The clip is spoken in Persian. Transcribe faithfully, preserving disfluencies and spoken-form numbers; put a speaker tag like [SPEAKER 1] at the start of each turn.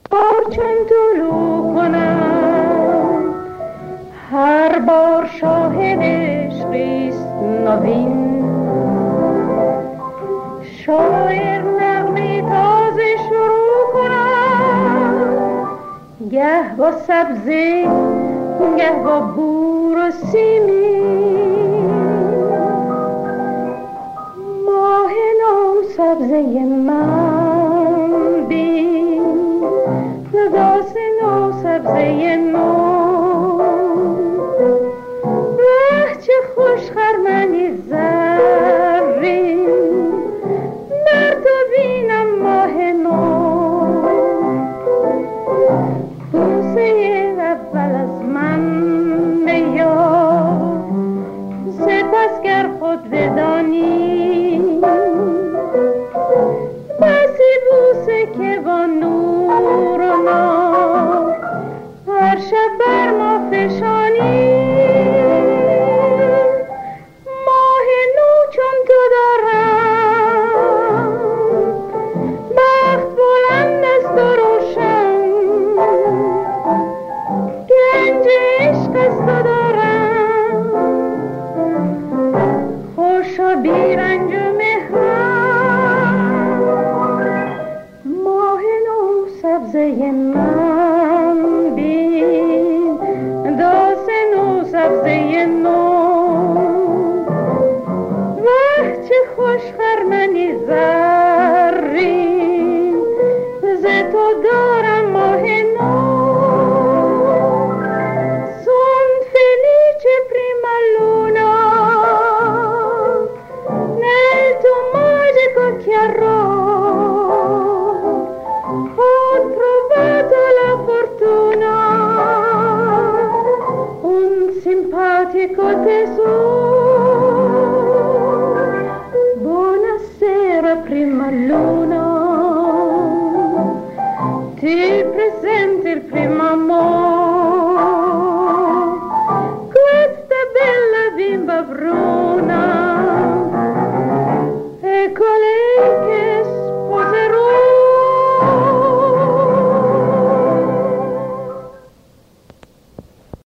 [SPEAKER 1] چون طلوع کنم هر بار شاهد عشقیست نوین. شاعر نغمه تازه شروع کنم گه با سبزه گه با بور و سیمین. ماه نو سبزه من بین داس نو سبزه نو. واه چه خوش خرمنی زرین در تو بینم ماه نو. بوسه اول از من بیار سپس گر خود بدانی بسی بوسه که با نور و نار هر شب بر ما فشانی. ماه نو چون تو دارم بخت بلند است و روشن گنج عشق است و دارم خوش و بیرنج و مهرم. ماه نو سبزه من بین داس نو سبزه نو. واه چه خوش خرمنی زرین ز تو دارم ماه نو. Son felice prima luna nel tuo magico chiarore ho trovato la fortuna un simpatico tesoro.